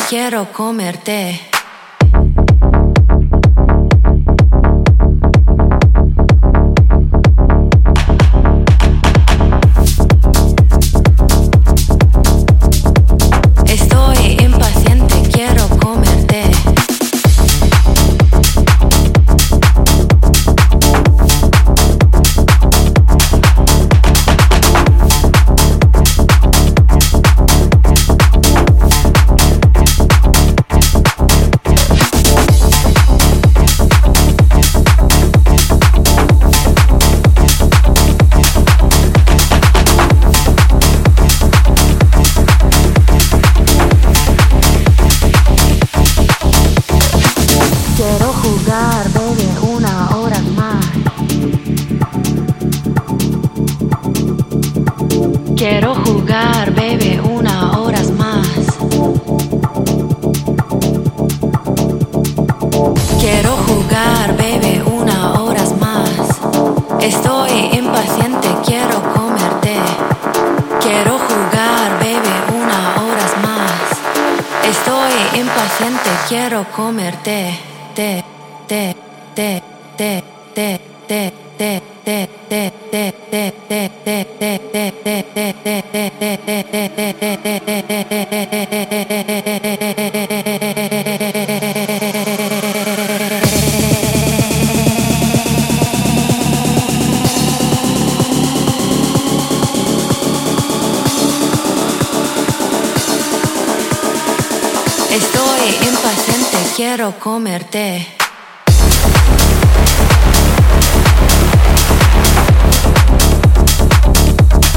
quiero comerte. Estoy impaciente, quiero comerte. Quiero jugar, baby, una hora más. Quiero jugar, baby, una hora más. Quiero jugar, baby, una hora más. Estoy impaciente, quiero comerte. Quiero jugar, baby, una hora más. Estoy impaciente, quiero comerte. Te, te, te, te, te, te, te, te, te, te, te, te, te, te, Estoy impaciente, quiero comerte.